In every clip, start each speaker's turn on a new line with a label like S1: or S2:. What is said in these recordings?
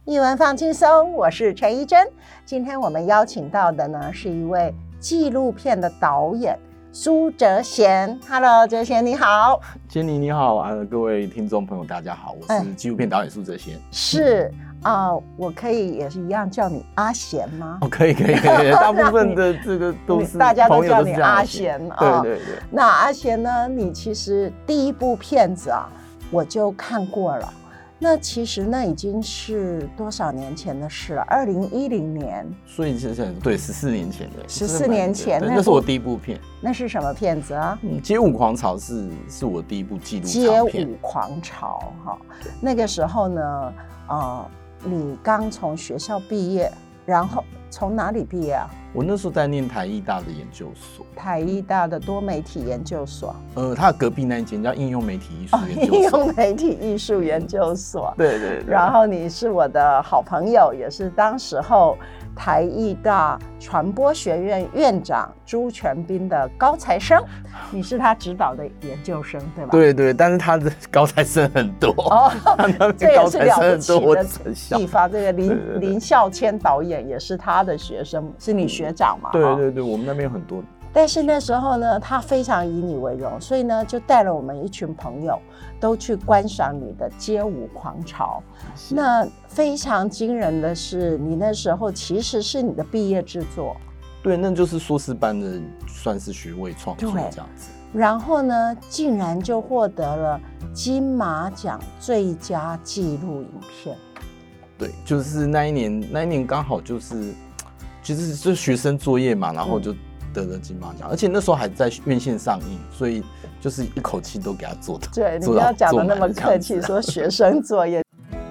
S1: 艺文放轻松，我是陈怡臻。今天我们邀请到的呢是一位纪录片的导演苏哲贤。Hello， 哲贤你好。
S2: 杰尼你好各位听众朋友大家好，我是纪录片导演苏哲贤。
S1: 是我可以也是一样叫你阿贤吗？
S2: 可以，大部分的这个都是
S1: 大家都叫你
S2: 朋友
S1: 阿贤
S2: 对。
S1: 那阿贤呢，你其实第一部片子我就看过了。那其实那已经是多少年前的事了？2010年，
S2: 所以现在对14年前的
S1: ，14年前，
S2: 那是我第一部片。
S1: 那是什么片子啊？
S2: 街舞狂潮是我第一部纪录
S1: 长
S2: 片。
S1: 街舞狂潮那个时候呢，你刚从学校毕业，然后从哪里毕业啊？
S2: 我那时候在念台艺大的研究所，
S1: 台艺大的多媒体研究所。
S2: 它隔壁那一间叫应用媒体艺术研究所。
S1: 应用媒体艺术研究所。
S2: 对。
S1: 然后你是我的好朋友，也是当时候台艺大传播学院院长朱全斌的高材生，你是他指导的研究生，对吧？
S2: 对，但是他的高材生很多
S1: 这也是了不起的地方。这个林孝谦导演也是他的学生，是你学长嘛？
S2: 对，我们那边有很多。
S1: 但是那时候呢，他非常以你为荣，所以呢，就带了我们一群朋友都去观赏你的街舞狂潮。那非常惊人的是，你那时候其实是你的毕业制作。
S2: 对，那就是硕士班的，算是学位创作这样子。
S1: 然后呢，竟然就获得了金马奖最佳纪录影片。
S2: 对，就是那一年刚好就是学生作业嘛，然后就得了金马奖，而且那时候还在院线上映，所以就是一口气都给他做的。
S1: 对，你不要讲的那么客气，说学生作业。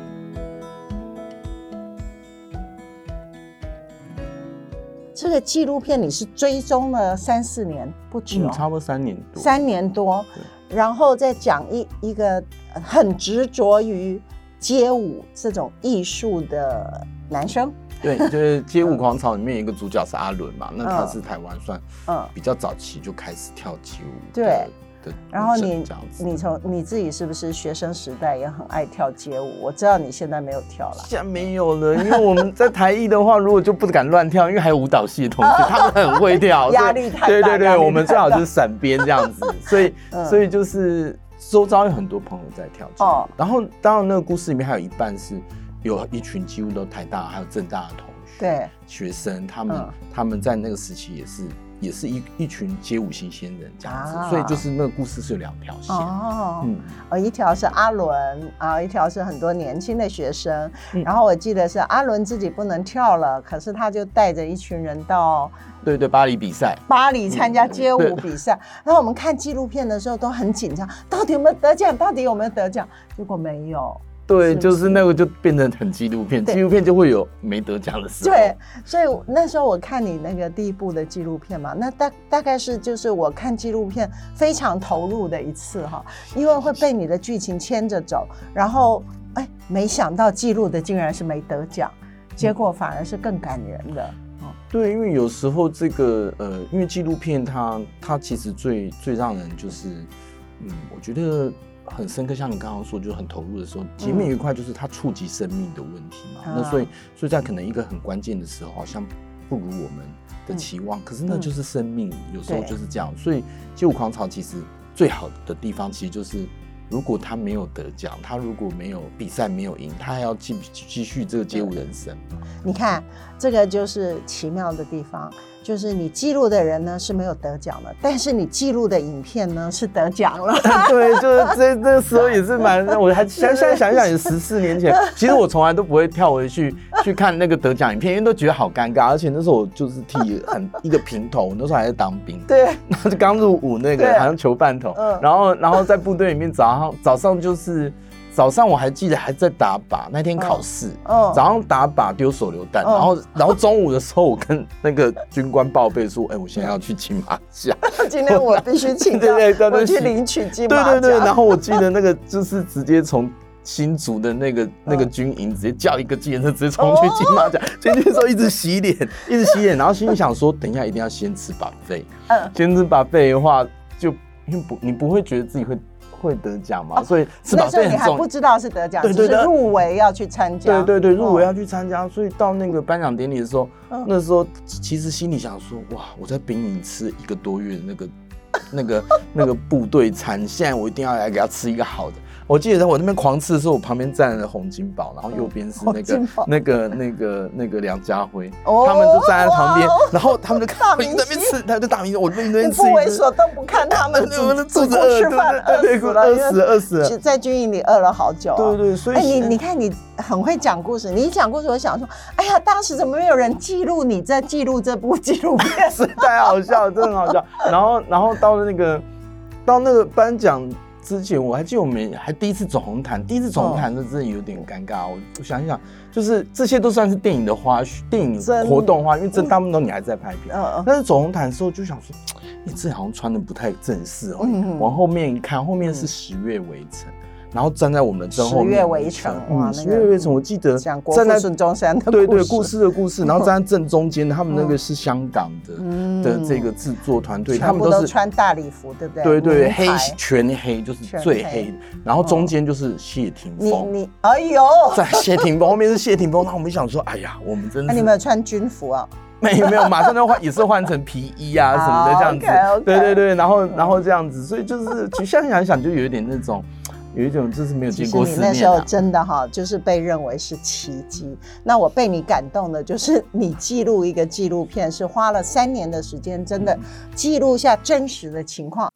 S1: 这个纪录片你是追踪了3-4年，不止
S2: 差不多3年多。
S1: 3年多，然后再讲一个很执着于街舞这种艺术的男生。
S2: 对，就是街舞狂潮里面有一个主角是阿伦嘛，那他是台湾算比较早期就开始跳街舞。
S1: 对。然后你自己是不是学生时代也很爱跳街舞？我知道你现在没有跳了。
S2: 现在没有了，因为我们在台艺的话，如果就不敢乱跳，因为还有舞蹈系的同学，他们很会跳，
S1: 压力太大。
S2: 对，我们最好就是闪边这样子，所以就是周遭有很多朋友在跳街舞。然后当然那个故事里面还有一半是有一群几乎都台大还有政大的同学，
S1: 对，
S2: 学生他们在那个时期也是一群街舞新鲜人这样子，所以就是那个故事是有2条线。
S1: 一条是阿伦一条是很多年轻的学生。然后我记得是阿伦自己不能跳了，可是他就带着一群人到
S2: 巴黎比赛，
S1: 巴黎参加街舞比赛。然后我们看纪录片的时候都很紧张，到底有没有得奖？结果没有。
S2: 对，就是那个就变成很纪录片，纪录片就会有没得奖的时候。
S1: 对，所以那时候我看你那个第一部的纪录片嘛，那大概是就是我看纪录片非常投入的一次因为会被你的剧情牵着走，然后没想到记录的竟然是没得奖，结果反而是更感人的。
S2: 对，因为有时候这个因为纪录片它其实最让人就是我觉得很深刻，像你刚刚说就很投入的时候，前面有一块就是它触及生命的问题嘛，那所以在可能一个很关键的时候好像不如我们的期望，可是那就是生命，有时候就是这样。所以街舞狂潮其实最好的地方其实就是如果他没有得奖，他如果没有比赛没有赢，他还要继续这个街舞人生。
S1: 你看这个就是奇妙的地方，就是你记录的人呢是没有得奖的，但是你记录的影片呢是得奖了。
S2: 对，就是这时候也是我还现在想一想也14年前，其实我从来都不会跳回去看那个得奖影片，因为都觉得好尴尬，而且那时候我就是剃一个平头，那时候还在当兵，
S1: 对，
S2: 然后就刚入伍那个好像球半头，然后在部队里面早上就是早上我还记得还在打靶，那天考试，早上打靶丢手榴弹，然后中午的时候我跟那个军官报备说，我现在要去金马奖，
S1: 今天我必须请假，我去领取金马奖。
S2: 对，然后我记得那个就是直接从新竹的那个军营直接叫一个计程车直接冲去金马奖，进去的时候一直洗脸，然后心里想说，等一下一定要先吃 buffet，先吃 buffet 的话，就因为你不会觉得自己会会得奖嘛，所以吃饱
S1: 那时候你还
S2: 睡很重要。
S1: 不知道是得奖，
S2: 对对对
S1: 只是入围要去参加。
S2: 对，入围要去参加，所以到那个颁奖典礼的时候，那时候其实心里想说，哇，我在兵营吃1个多月的那个部队餐，现在我一定要来给他吃一个好的。我记得在我那边狂吃的时候，我旁边站了洪金宝，然后右边是那个梁家辉，他们就站在旁边，然后他们就看我一边吃，他就大明星，我一边吃，
S1: 不为所动，不看他们
S2: 肚子饿，
S1: 吃饭饿死了，在军营里饿了好久。
S2: 对，所以
S1: 你看你很会讲故事，你一讲故事，我想说，哎呀，当时怎么没有人记录你在记录这部纪录片？
S2: 是太好笑了，真的很好笑。然后到那个颁奖之前，我还记得我们还第一次走红毯，第一次走红毯真的有点尴尬。我想一想，就是这些都算是电影的花絮，电影活动花絮，因为大部分都你还在拍片。但是走红毯的时候就想说，这好像穿的不太正式哦。往后面一看，后面是10月围城。然后站在我们正后面，10月围城，哇，10月围城，我记得
S1: 讲国父孙中山的
S2: 故事的故事，然后站在正中间，他们那个是香港的这个制作团队，他们
S1: 都穿大礼服，对不对？
S2: 对，黑全黑就是最黑的，然后中间就是谢霆锋，
S1: 你哎呦，在
S2: 谢霆锋后面是谢霆锋，那我们想说，哎呀，我们真的，
S1: 你们有穿军服啊？
S2: 没有，马上就也是换成皮衣啊什么的这样子，对，然后这样子，所以就是现在想一想就有一点那种。有一种就是没有见过世面。
S1: 你那时候真的就是被认为是奇迹。那我被你感动的就是你记录一个纪录片，是花了3年的时间，真的记录下真实的情况。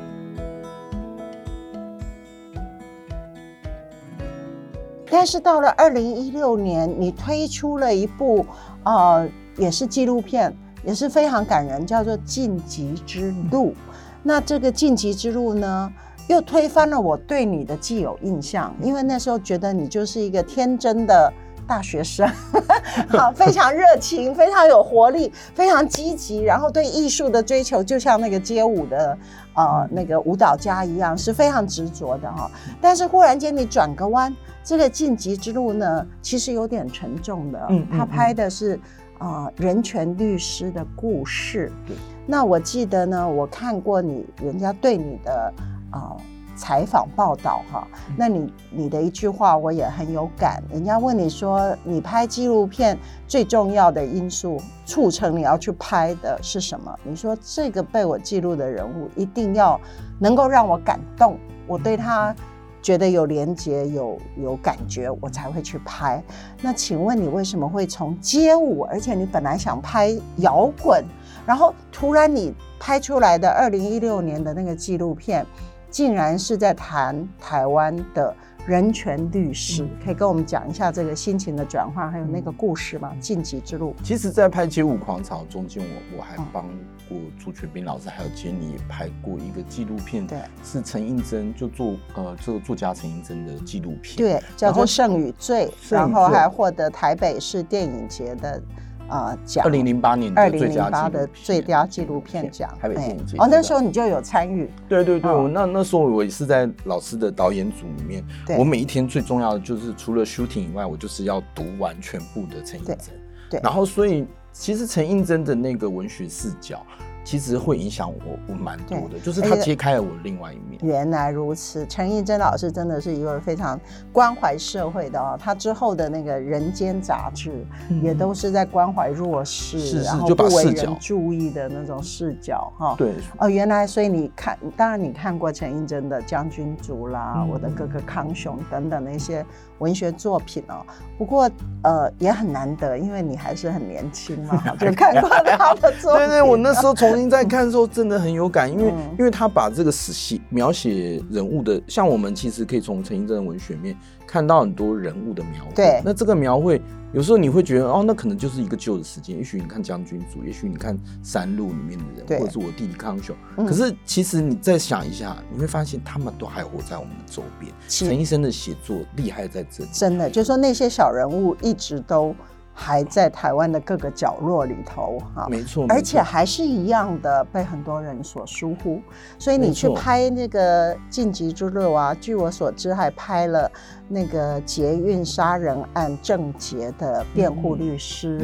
S1: 但是到了2016年，你推出了一部也是纪录片，也是非常感人，叫做《晋级之路》。那这个《晋级之路》呢？又推翻了我对你的既有印象，因为那时候觉得你就是一个天真的大学生，非常热情，非常有活力，非常积极，然后对艺术的追求就像那个街舞的那个舞蹈家一样，是非常执着的哈。但是忽然间你转个弯，这个晋级之路呢，其实有点沉重的。他拍的是人权律师的故事。那我记得呢，我看过人家对你的采访报道哈，那你的一句话我也很有感。人家问你说，你拍纪录片最重要的因素促成你要去拍的是什么？你说这个被我记录的人物一定要能够让我感动，我对他觉得有连结有感觉，我才会去拍。那请问你为什么会从街舞，而且你本来想拍摇滚，然后突然你拍出来的2016年的那个纪录片竟然是在谈台湾的人权律师，可以跟我们讲一下这个心情的转换，还有那个故事吗？晋级之路。
S2: 其实在拍街舞狂潮中间，我还帮过朱全斌老师还有杰尼也拍过一个纪录片，对，是陈映真就这个作家陈映真的纪录片，
S1: 对，叫做《圣与罪》，然后还获得台北市电影节的奖
S2: ，2008年的
S1: 最佳纪录片奖，
S2: 台北电影节。
S1: 那时候你就有参与。
S2: 对，我那时候我也是在老师的导演组里面，我每一天最重要的就是除了 shooting 以外，我就是要读完全部的陈映真。对，然后所以其实陈映真的那个文学视角，其实会影响我蛮多的，就是他揭开了我另外一面。
S1: 原来如此，陈映真老师真的是一个非常关怀社会的他之后的那个《人间》杂志，也都是在关怀弱势，然后不为人注意的那种视角哈。
S2: 对，
S1: 原来所以你看，当然你看过陈映真的《将军族》啦，我的哥哥康雄等等的一些文学作品不过也很难得，因为你还是很年轻嘛，就看过他的作品。
S2: 对，我那时候重新再看的时候真的很有感，因为他把这个描写人物的，像我们其实可以从陈映真的文学面看到很多人物的描绘。对，那这个描绘有时候你会觉得那可能就是一个旧的时间，也许你看将军族，也许你看山路里面的人，或者是我弟弟康雄，可是其实你再想一下，你会发现他们都还活在我们的周边。陈医生的写作厉害在这里，
S1: 真的就是说那些小人物一直都还在台湾的各个角落里头
S2: 没错，
S1: 而且还是一样的被很多人所疏忽。所以你去拍那个《晋级之路》据我所知还拍了那个捷运杀人案郑捷的辩护律师，
S2: 没错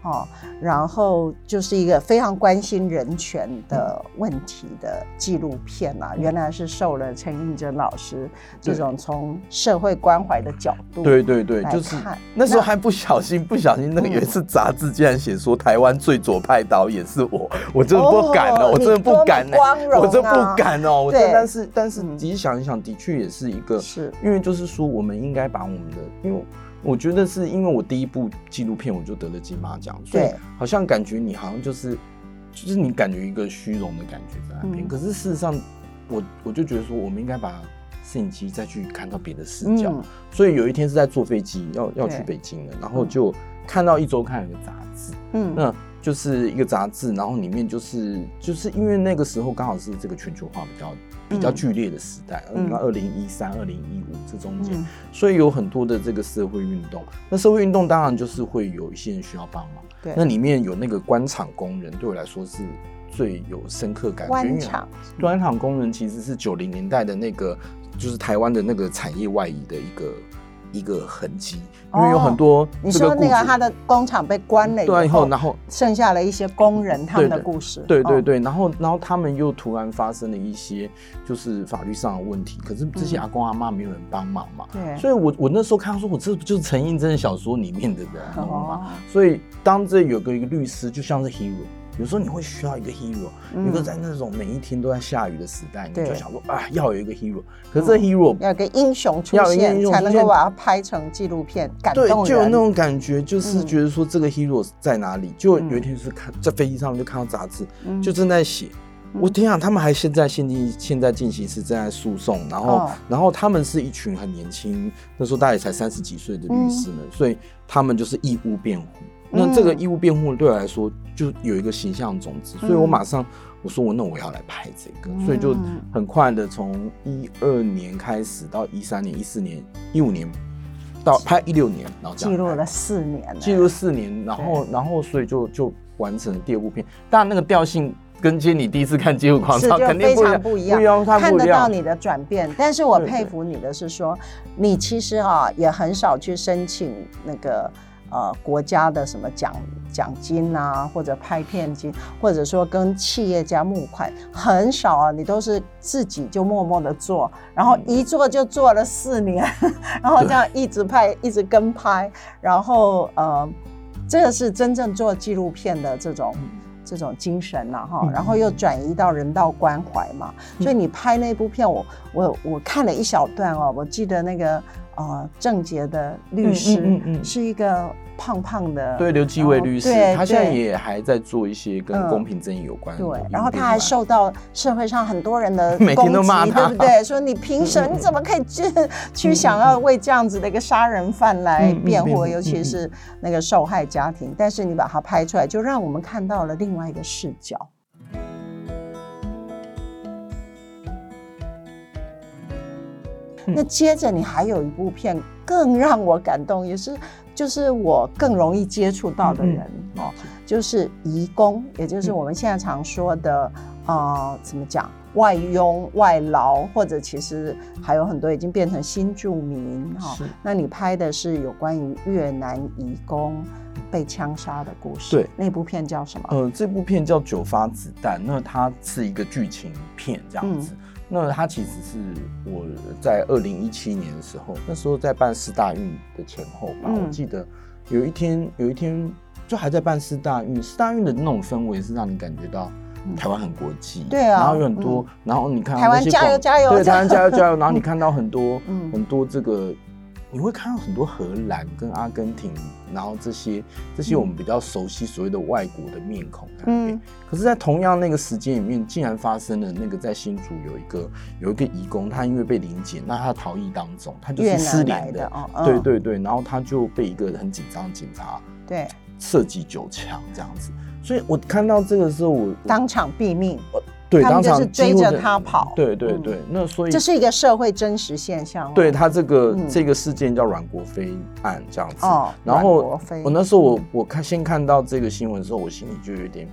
S1: 然后就是一个非常关心人权的问题的纪录片啊，原来是受了陈映真老师这种从社会关怀的角度，
S2: 对，就是那时候还不小心那个有一次杂志竟然写说台湾最左派导演是我真的不敢我真的不敢我真的不敢我真的但是仔细想一想，的确也是一个，是因为就是说我们应该把我们的，因为我觉得是因为我第一部纪录片我就得了金马奖，所以好像感觉你好像就是你感觉一个虚荣的感觉在那边，可是事实上我就觉得说我们应该把摄影机再去看到别的视角，所以有一天是在坐飞机要去北京了，然后就看到一周刊有个杂志，那就是一个杂志，然后里面就是因为那个时候刚好是这个全球化比较剧烈的时代，2013、2015这中间，所以有很多的这个社会运动。那社会运动当然就是会有一些人需要帮忙，对，那里面有那个官场工人，对我来说是最有深刻感觉。官场工人其实是90年代的那个，就是台湾的那个产业外移的一个痕迹，因为有很多
S1: 你说那个他的工厂被关了以后，然后剩下了一些工人他们的故事，
S2: 对，然后他们又突然发生了一些就是法律上的问题，可是这些阿公阿嬷没有人帮忙嘛，对，所以我那时候看到说，我这不就是陈映真的小说里面的人嘛，所以当这有个一个律师就像是 hero。有时候你会需要一个 hero，有个在那种每一天都在下雨的时代，你就想说要有一个 hero， 可是这 hero
S1: 要有个英雄出现，才能够把它拍成纪录片，感动人。
S2: 对，就有那种感觉，就是觉得说这个 hero 在哪里？就有一天就是在飞机上就看到杂志，就正在写。我天啊，他们还现在进行是正在诉讼，然后他们是一群很年轻，那时候大概才30几岁的律师们，所以他们就是义务辩护。那这个义务辩护对我来说就有一个形象种子，所以我马上我说那我要来拍这个，所以就很快的从12年开始到13年、14年、15年到拍16年，然后这样
S1: 记录了4年，
S2: 记录4年，然后所以就完成了第2部片，当然那个调性跟接你第一次看《街舞狂潮》肯定
S1: 不一样，看得到你的转变。但是我佩服你的是说，你其实也很少去申请那个国家的什么奖金啊，或者拍片金，或者说跟企业家募款，很少啊，你都是自己就默默的做，然后一做就做了4年，然后这样一直拍，一直跟拍，然后这个是真正做纪录片的这种精神啊，然后又转移到人道关怀嘛，所以你拍那部片，我看了一小段我记得那个郑捷的律师是一个胖胖的，
S2: 对，刘继伟律师，他现在也还在做一些跟公平正义有关的，
S1: 对，然后他还受到社会上很多人的攻击，每天都骂他，对不对？说你凭什么？你怎么可以去想要为这样子的一个杀人犯来辩护？尤其是那个受害家庭，但是你把它拍出来，就让我们看到了另外一个视角。那接着你还有一部片更让我感动，也是就是我更容易接触到的人就是移工，也就是我们现在常说的怎么讲，外佣外劳，或者其实还有很多已经变成新住民那你拍的是有关于越南移工被枪杀的故事，对，那部片叫什么？
S2: 这部片叫《9发子弹》，那它是一个剧情片这样子。那它其实是我在2017年的时候，那时候在办世大运的前后吧，我记得有一天就还在办世大运的那种氛围是让你感觉到台湾很国际，对啊，然后有很多，然后你看
S1: 台湾加油加油，
S2: 对，台湾加油加油，然后你看到很多这个。你会看到很多荷兰跟阿根廷，然后这些我们比较熟悉所谓的外国的面孔可是在同样那个时间里面，竟然发生了那个在新竹有一个移工，他因为被临检，那他逃逸当中，他就是失联的，对，然后他就被一个很紧张的警察射击9枪这样子，所以我看到这个时候，我
S1: 当场毙命。
S2: 对，
S1: 他们就是追着他跑。
S2: 对，那所以
S1: 这是一个社会真实现象。
S2: 对，他这个事件叫阮国飞案这样子。然后我那时候我先看到这个新闻的时候，我心里就有点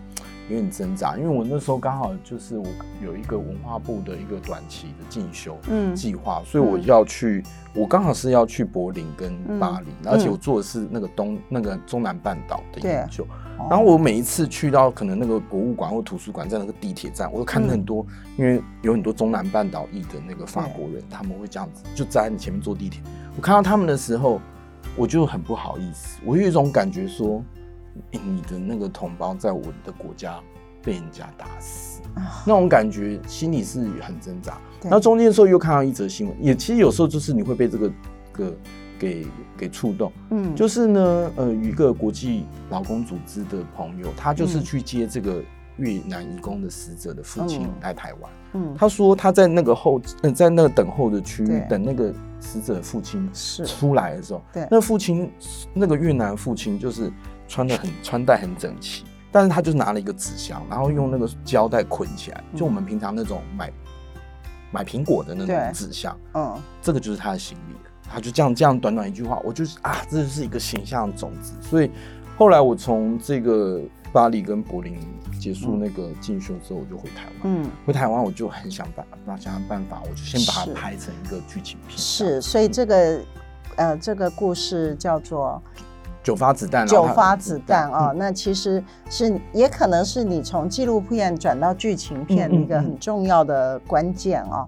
S2: 点挣扎，因为我那时候刚好就是我有一个文化部的一个短期的进修计划，所以我要去，我刚好是要去柏林跟巴黎，而且我做的是那个中南半岛的研究。然后我每一次去到可能那个博物馆或图书馆，在那个地铁站，我都看到很多，因为有很多中南半岛裔的那个法国人，他们会这样子就站在你前面坐地铁。我看到他们的时候，我就很不好意思，我有一种感觉说，你的那个同胞在我的国家被人家打死，那种感觉心里是很挣扎。然后中间的时候又看到一则新闻，也其实有时候就是你会被这个给触动，就是呢，有一个国际劳工组织的朋友，他就是去接这个越南移工的死者的父亲来台湾，他说他在那个在那个等候的区域等那个死者的父亲出来的时候，那父亲那个越南父亲就是穿戴很整齐，但是他就拿了一个纸箱，然后用那个胶带捆起来，就我们平常那种买苹果的那种纸箱，这个就是他的行李了。他就这样短短一句话，我就是这是一个形象的种子。所以后来我从这个巴黎跟柏林结束那个进修之后，我就回台湾。回台湾我就很想办法，我就先把它拍成一个剧情片。
S1: 是，所以这个故事叫做
S2: 9发子弹。
S1: 9发子弹啊，那其实也可能是你从纪录片转到剧情片一个很重要的关键啊。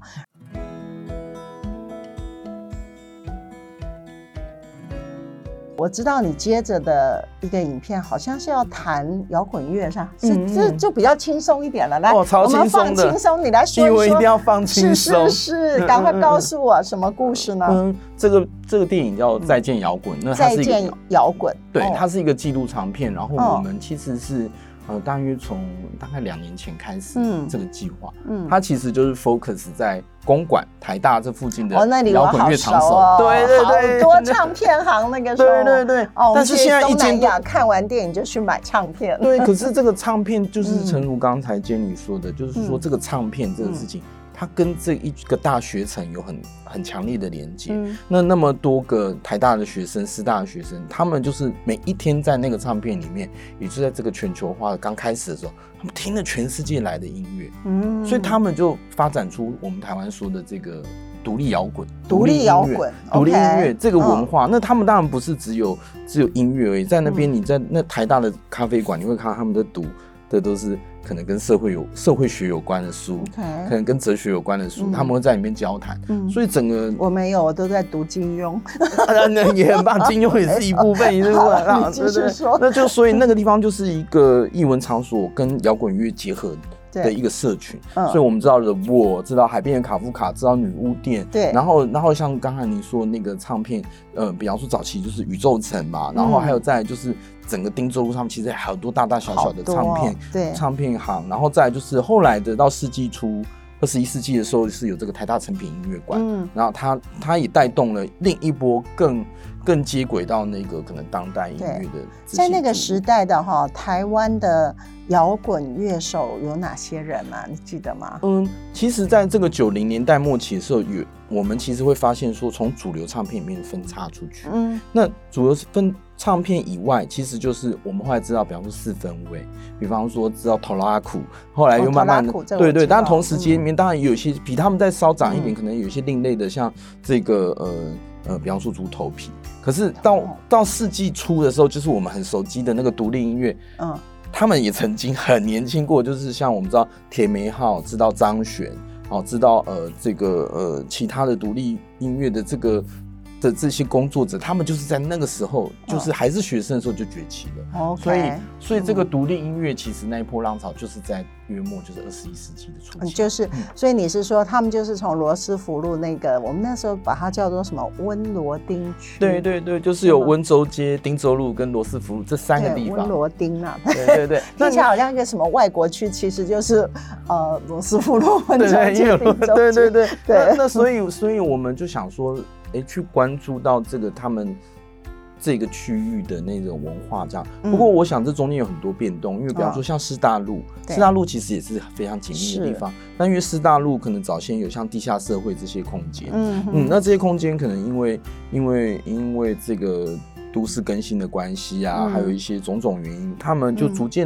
S1: 我知道你接着的一个影片好像是要谈摇滚乐上，这就比较轻松一点了。来，
S2: 超轻松的，
S1: 我们放轻松，你来说一说。
S2: 因为一定要放轻松。
S1: 是，赶快告诉我什么故事呢？
S2: 这个电影叫《再见摇滚》，那它是一个
S1: 再见摇滚，
S2: 对，它是一个纪录长片。然后我们其实是大约从大概2年前开始这个计划，它其实就是 focus 在公馆台大这附近的摇滚乐场所，对对对，
S1: 好多唱片行那个时候，
S2: 对对对。但是现在
S1: 东南亚看完电影就去买唱片，
S2: 对。可是这个唱片就是诚如刚才Jenny说的，就是说这个唱片这个事情，它跟这一个大学城有很强烈的连接。那么多个台大的学生、师大的学生，他们就是每一天在那个唱片里面，也就在这个全球化的刚开始的时候，他们听了全世界来的音乐，所以他们就发展出我们台湾说的这个独立摇滚、独立音乐这个文化。那他们当然不是只有音乐而已，在那边你在那台大的咖啡馆，你会看到他们在读的都是可能跟社会学有关的书，可能跟哲学有关的书，他们会在里面交谈。所以整个
S1: 我没有，我都在读金庸，
S2: 那也很棒，金庸也是一部分，对吧？
S1: 你继续说。
S2: 那就所以那个地方就是一个艺文场所跟摇滚乐结合的一个社群，所以我们知道 The Wall， 知道海边的卡夫卡，知道女巫店，
S1: 对，
S2: 然后像刚才你说那个唱片，比方说早期就是宇宙城嘛，然后还有再来就是整个汀州路上其实还有很多大大小小的唱片，对，唱片行，然后再来就是后来的到世纪初21世纪的时候是有这个台大成品音乐馆，然后它也带动了另一波更接轨到那个可能当代音乐的。
S1: 在那个时代的台湾的摇滚乐手有哪些人啊？你记得吗？
S2: 其实在这个90年代末期的时候，我们其实会发现说，从主流唱片里面分叉出去。那主流分唱片以外，其实就是我们后来知道，比方说4分位，比方说知道头拉苦，后来又慢慢的，对对。当然同时期里面当然有一些比他们再稍长一点，可能有一些另类的，像这个比方说猪头皮。可是到世纪初的时候，就是我们很熟悉的那个独立音乐，他们也曾经很年轻过，就是像我们知道铁梅号，知道张悬，知道这个其他的独立音乐的这些工作者，他们就是在那个时候，就是还是学生的时候就崛起了。所以这个独立音乐其实那一波浪潮就是在约莫就是21世纪的初期。
S1: 所以你是说他们就是从罗斯福路那个，我们那时候把它叫做什么温罗丁区？对
S2: 对对，就是有温州街、汀州路跟罗斯福路这3个地方。
S1: 温罗丁啊，
S2: 对对对，
S1: 听起来好像一个什么外国区，其实就是罗斯福路、温州街、汀州街。
S2: 对对对对。那所以我们就想说，去关注到这个他们这个区域的那种文化这样。不过我想这中间有很多变动，因为比方说像师大路其实也是非常紧密的地方，但因为师大路可能早先有像地下社会这些空间，那这些空间可能因为这个都市更新的关系啊，还有一些种种原因，他们就逐渐的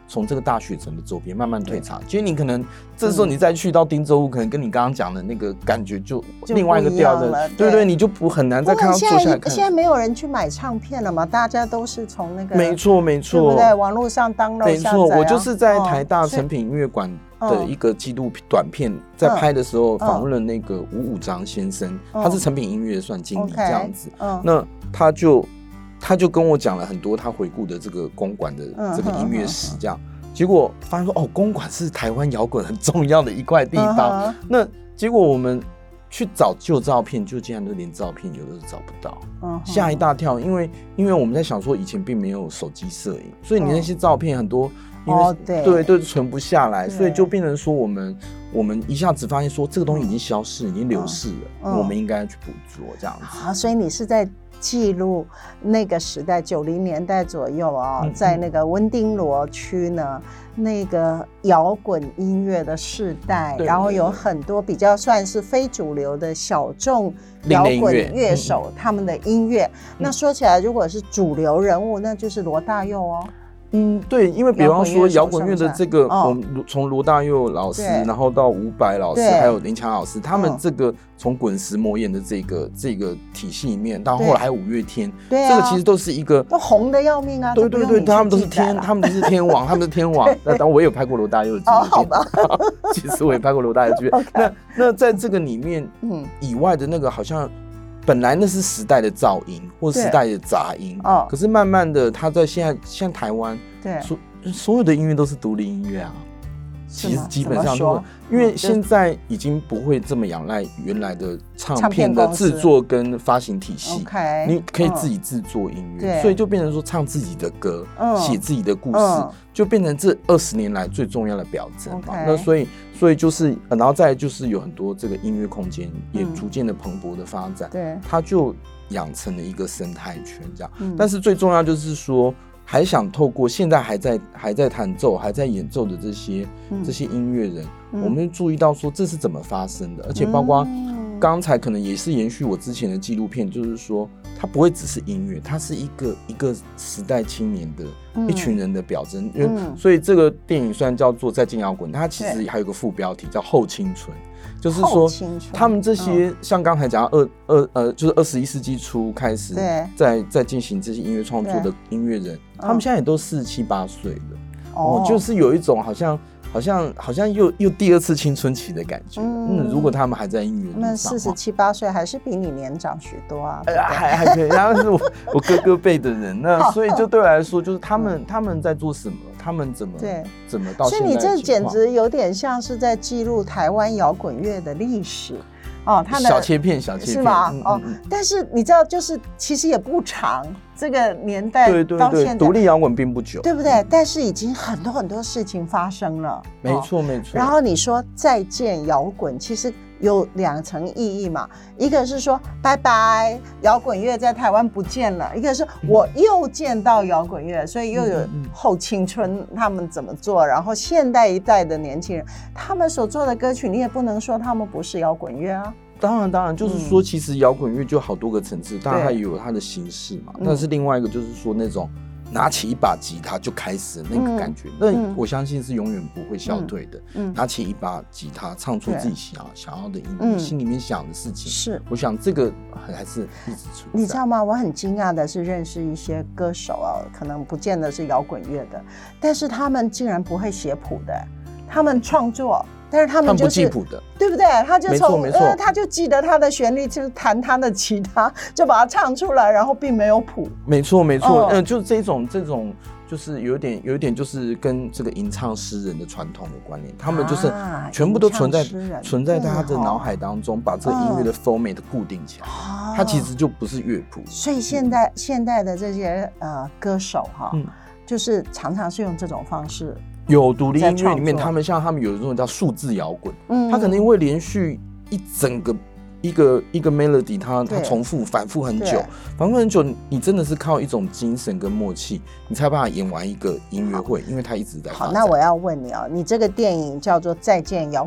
S2: 从这个大雪层的周边慢慢退场。其实你可能这时候你再去到汀州屋，可能跟你刚刚讲的那个感觉就另外一个调的，对，你就很难再看到坐下来看。
S1: 现在没有人去买唱片了嘛，大家都是从那个
S2: 没错，对
S1: 不对？网络上download
S2: 没错，我就是在台大成品音乐馆的一个纪录短片，在拍的时候访问了那个吴武章先生，他是成品音乐算经理这样子。那他就跟我讲了很多他回顾的这个公馆的这个音乐史，这样，结果发现说公馆是台湾摇滚很重要的一块地方。那结果我们去找旧照片，就竟然都连照片有的都找不到，吓一大跳。因为我们在想说以前并没有手机摄影，所以你那些照片很多。因为对都存不下来，所以就变成说我们一下子发现说这个东西已经消失，已经流逝了，我们应该去捕捉这样子。
S1: 所以你是在记录那个时代90年代左右在那个温丁罗区呢，那个摇滚音乐的世代，然后有很多比较算是非主流的小众摇滚乐手他们的音乐。那说起来，如果是主流人物，那就是罗大佑
S2: 对，因为比方说摇滚乐的这个，我们从罗大佑老师，然后到伍佰老师，还有林强老师，他们这个从滚石魔岩的这个体系里面，到后来还有五月天，这个其实都是一个
S1: 都红的要命啊！
S2: 对，他们都是天王，他们是天王。当然我也有拍过罗大佑的纪录片，其实我也拍过罗大佑的纪录片。那在这个里面，以外的那个好像。本来那是时代的噪音或时代的杂音，可是慢慢的，他在现在台湾，所有的音乐都是独立音乐啊。其实基本上都，因为现在已经不会这么仰赖原来的唱片的制作跟发行体系，你可以自己制作音乐，所以就变成说唱自己的歌，写自己的故事，就变成这20年来最重要的表征嘛。那所以就是，然后再来就是有很多这个音乐空间也逐渐的蓬勃的发展，它就养成了一个生态圈这样。但是最重要就是说。还想透过现在还在弹奏、还在演奏的这些音乐人，我们注意到说这是怎么发生的，而且包括刚才可能也是延续我之前的纪录片，就是说它不会只是音乐，它是一个时代青年的一群人的表征。所以这个电影虽然叫做《再见摇滚》，它其实还有个副标题叫《后青春》。就是说，他们这些像刚才讲就是21世纪初开始在进行这些音乐创作的音乐人，他们现在也都47、8岁了，就是有一种好像又第二次青春期的感觉。如果他们还在音乐路上
S1: ，47、8岁还是比你年长许多啊。
S2: 还可以，然后是我哥哥辈的人，那所以就对我来说，就是他们在做什么，他们怎么到现在。
S1: 所以你这简直有点像是在记录台湾摇滚乐的历史。
S2: 它的小切片
S1: 是吧？但是你知道，就是其实也不长，这个年代到现在
S2: 独立摇滚并不久，
S1: 对不对？但是已经很多事情发生了，
S2: 没错。
S1: 然后你说再见摇滚，其实有2层意义嘛，一个是说拜拜，摇滚乐在台湾不见了；一个是我又见到摇滚乐，所以又有后青春他们怎么做，然后现代一代的年轻人他们所做的歌曲，你也不能说他们不是摇滚乐啊。
S2: 当然，就是说，其实摇滚乐就好多个层次，当然它也有它的形式嘛。但是另外一个就是说，那种拿起一把吉他就开始的那个感觉，那我相信是永远不会消退的。拿起一把吉他，唱出自己想要的音乐，心里面想的事情，是我想这个还是一直存在。
S1: 你知道吗？我很惊讶的是认识一些歌手可能不见得是摇滚乐的，但是他们竟然不会写谱的，他们创作。但是他们就是
S2: 不记谱的，
S1: 对不对？他就
S2: 没错
S1: 他就记得他的旋律，就弹他的吉他，就把它唱出来，然后并没有谱。
S2: 没错，就是这种就是有点就是跟这个吟唱诗人的传统有关联，他们就是全部都存在他的脑海当中，把这个音乐的 format 固定起来，它其实就不是乐谱。
S1: 所以现代的这些歌手就是常常是用这种方式。
S2: 有独立音乐里面，他们有一种叫数字摇滚，他可能会连续一整个一个 melody， 它重复反复很久，你真的是靠一种精神跟默契，你才把它演完一个音乐会，因为它一直在发展。
S1: 好，那我要问你你这个电影叫做《再见摇滚》，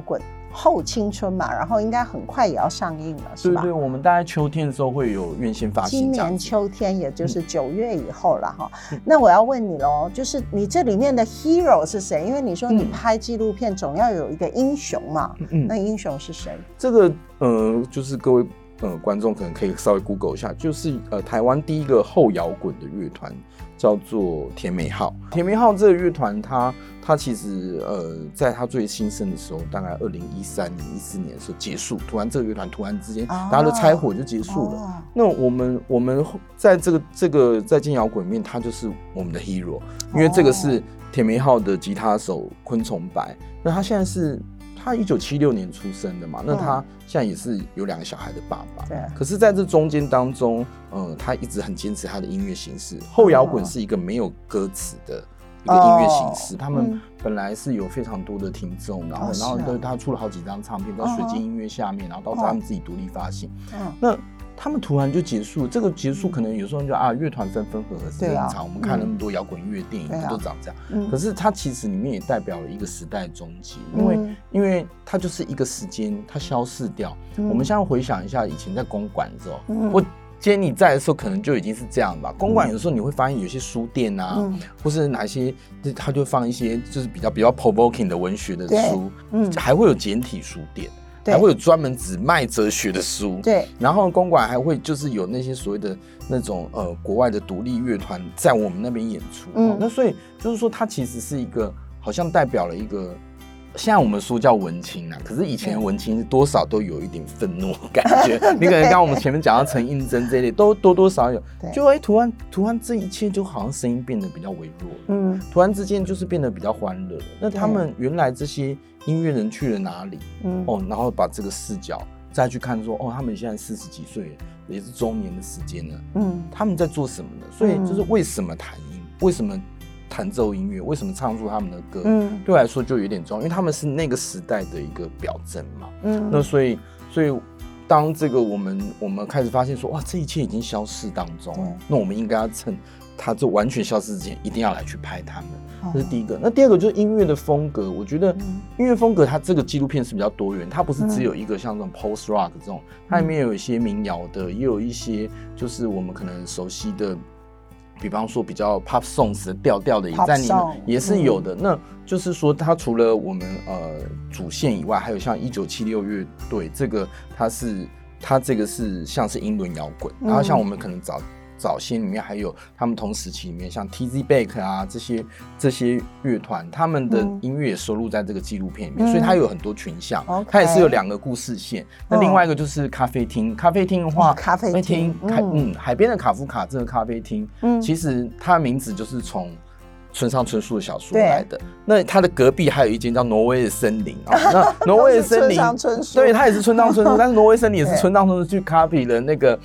S1: 后青春嘛，然后应该很快也要上映了，是吧？
S2: 对对，我们大概秋天的时候会有院线发行。
S1: 今年秋天，也就是9月以后了哈。那我要问你喽，就是你这里面的 hero 是谁？因为你说你拍纪录片总要有一个英雄嘛，那英雄是谁？
S2: 这个就是各位观众可能可以稍微 Google 一下，就是台湾第一个后摇滚的乐团叫做甜梅号。甜梅号这个乐团，它其实在它最兴盛的时候，大概2013年、14年的时候结束。突然这个乐团突然之间大家都拆伙就结束了。那我们在这个在金摇滚里面，它就是我们的 hero， 因为这个是甜梅号的吉他手昆虫白。那他现在是。他1976年出生的嘛，那他现在也是有2个小孩的爸爸。对。可是在这中间当中，他一直很坚持他的音乐形式。后摇滚是一个没有歌词的一个音乐形式。他们本来是有非常多的听众，然后他出了好几张唱片，在水晶音乐下面，然后到他们自己独立发行。那他们突然就结束了，这个结束可能有时候就乐团分分合合是正常。我们看那么多摇滚乐电影都长这样，可是它其实里面也代表了一个时代终结，因为它就是一个时间它消逝掉。我们现在回想一下以前在公馆的时候，我今天你在的时候可能就已经是这样吧。公馆有时候你会发现有些书店啊，或是哪些它就放一些就是比较 provoking 的文学的书，还会有简体书店。还会有专门只卖哲学的书，对。然后公馆还会就是有那些所谓的那种国外的独立乐团在我们那边演出，那所以就是说它其实是一个好像代表了一个，现在我们说叫文青啊，可是以前文青多少都有一点愤怒感觉。你可能刚刚我们前面讲到陈映真这一类，都多多少有，就突然这一切就好像声音变得比较微弱，突然之间就是变得比较欢乐了。那他们原来这些音乐人去了哪里？然后把这个视角再去看说，他们现在40几岁，也是中年的时间了，他们在做什么呢？所以就是为什么弹音，为什么弹奏音乐，为什么唱出他们的歌，对我来说就有点重要，因为他们是那个时代的一个表征嘛。那所以当这个我们开始发现说，哇，这一切已经消失当中了，那我们应该要趁它这完全消失之前，一定要来去拍他们。这是第一个。那第二个就是音乐的风格，我觉得音乐风格它这个纪录片是比较多元，它不是只有一个像这种 post rock 这种，它里面有一些民谣的，也有一些就是我们可能熟悉的，比方说比较 pop songs 的调的也在里面，也是有的。那就是说，它除了我们主线以外，还有像1976乐队，这个它这个是像是英伦摇滚，然后像我们可能早些里面还有他们同时期里面像 TZ Back 啊这些乐团，他们的音乐也收录在这个纪录片里面，所以它有很多群像，它也是有2个故事线。那另外一个就是咖啡厅的话，咖啡厅，海边的卡夫卡这个咖啡厅，其实它的名字就是从村上春树的小说来的。那他的隔壁还有一间叫挪威的森林，那挪威的森林对，他也是村上春树，但是挪威森林也是村上春树去 copy 了那个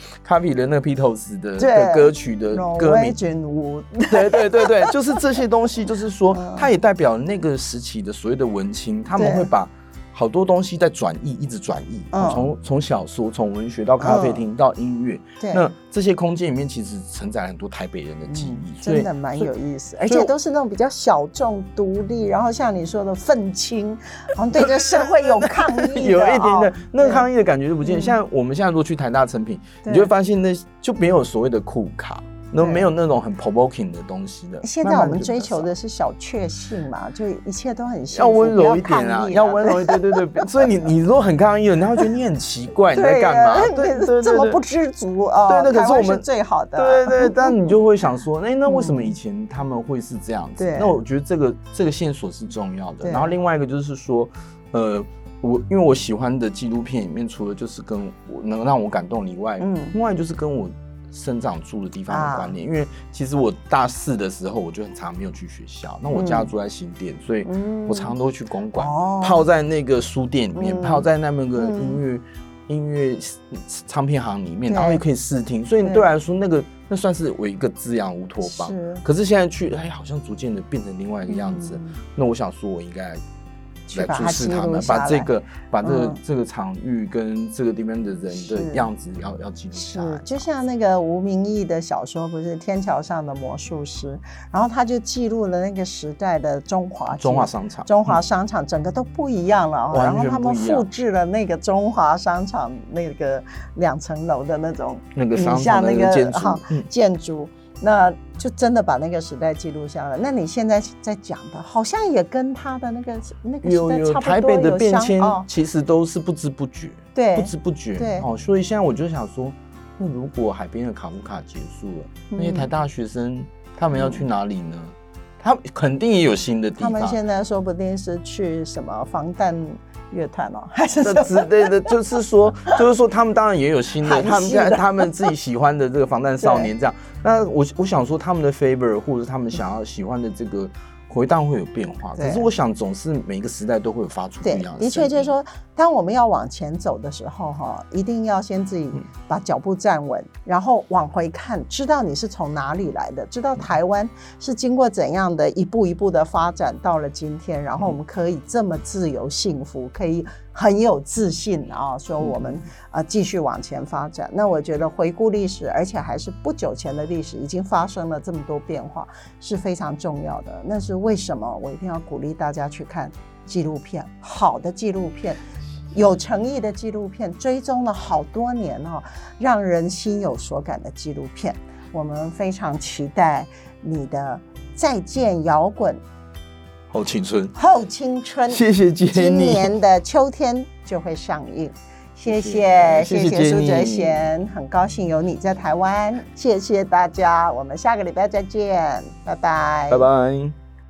S2: Beatles 的歌曲的歌名。对，就是这些东西，就是说它也代表那个时期的所谓的文青，他们会把好多东西在转译，一直转译，从小说、从文学到咖啡厅到音乐，那这些空间里面其实承载了很多台北人的记忆，
S1: 真的蛮有意思，而且都是那种比较小众、独立，然后像你说的愤青，好像对这社会有抗议的，
S2: 有一点的那个抗议的感觉就不见。像我们现在如果去台大成品，你就会发现那就没有所谓的酷卡。那没有那种很 provoking 的东西的。
S1: 现在我们追求的是小确幸嘛，就一切都很幸福，
S2: 要温柔一点啊，要温柔一点，对。所以你如果很抗议了，人家会觉得你很奇怪，你在干嘛？
S1: 对，这么不知足啊。
S2: 对，那可是我们
S1: 最好的。
S2: 对，但你就会想说，那为什么以前他们会是这样子？那我觉得这个线索是重要的。然后另外一个就是说，因为我喜欢的纪录片里面，除了就是跟我能让我感动以外，另外就是跟我生长住的地方的观念，因为其实我大4的时候我就很常没有去学校，那我家住在新店，所以我常常都会去公馆，泡在那个书店里面，泡在那么个音乐唱片行里面，然后也可以试听，所以对我来说那算是我一个滋养乌托邦。可是现在去，好像逐渐的变成另外一个样子。那我想说，我应该来注视他们，把这个场域跟这个地方的人的样子要记录下来。
S1: 就像那个吴明益的小说，不是《天桥上的魔术师》，然后他就记录了那个时代的中华商场整个都不一样了，然后他们复制了那个中华商场那个2层楼的那种
S2: 商场的那个
S1: 建筑。那就真的把那个时代记录下来。那你现在在讲的，好像也跟他的那个时代差不多。
S2: 台北的变迁其实都是不知不觉，
S1: 对，
S2: 不知不觉。
S1: 对，
S2: 所以现在我就想说，那如果海边的卡夫卡结束了，那些台大学生他们要去哪里呢？他肯定也有新的地方。
S1: 他们现在说不定是去什么防弹乐团还是什么
S2: 之类的，就是说他们当然也有新的，他们自己喜欢的这个防弹少年这样。那我想说他们的 favor 或者他们想要喜欢的这个回荡会有变化，可是我想总是每个时代都会有发出不一样的。
S1: 的确就是说，当我们要往前走的时候一定要先自己把脚步站稳，然后往回看，知道你是从哪里来的，知道台湾是经过怎样的一步一步的发展到了今天，然后我们可以这么自由幸福，可以很有自信说我们继续往前发展。那我觉得回顾历史，而且还是不久前的历史，已经发生了这么多变化，是非常重要的。那是为什么我一定要鼓励大家去看纪录片，好的纪录片，有诚意的纪录片，追踪了好多年让人心有所感的纪录片。我们非常期待你的再见摇滚
S2: 后青春，
S1: 谢谢Jenny，今年的秋天就会上映。谢谢苏哲贤，很高兴有你在台湾，谢谢大家，我们下个礼拜再见，拜拜，
S2: 拜拜。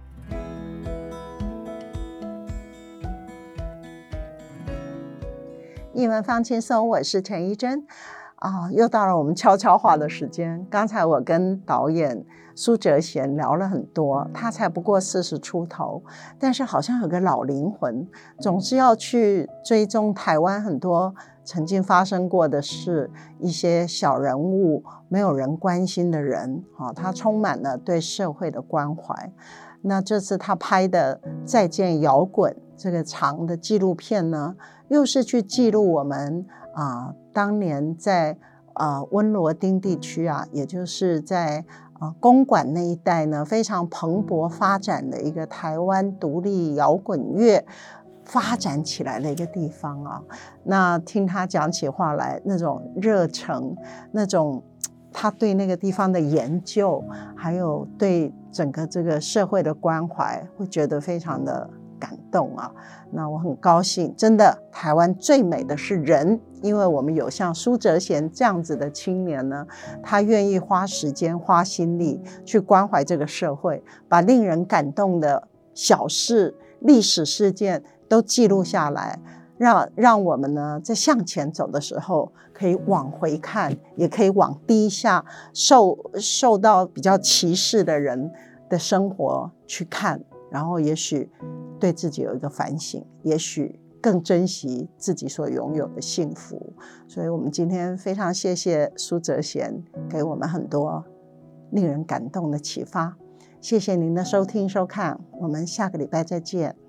S1: 艺文放轻松，我是陈怡臻又到了我们悄悄话的时间。刚才我跟导演苏哲贤聊了很多，他才不过40出头，但是好像有个老灵魂，总是要去追踪台湾很多曾经发生过的事，一些小人物，没有人关心的人他充满了对社会的关怀。那这次他拍的《再见摇滚》这个长的纪录片呢，又是去记录我们当年在温罗丁地区也就是在公馆那一带呢，非常蓬勃发展的一个台湾独立摇滚乐发展起来的一个地方那听他讲起话来，那种热诚，那种他对那个地方的研究，还有对整个这个社会的关怀，会觉得非常的感动那我很高兴，真的台湾最美的是人，因为我们有像苏哲贤这样子的青年呢，他愿意花时间花心力去关怀这个社会，把令人感动的小事历史事件都记录下来，让我们呢在向前走的时候可以往回看，也可以往低下受到比较歧视的人的生活去看，然后也许对自己有一个反省，也许更珍惜自己所拥有的幸福。所以我们今天非常谢谢苏哲贤给我们很多令人感动的启发。谢谢您的收听收看，我们下个礼拜再见。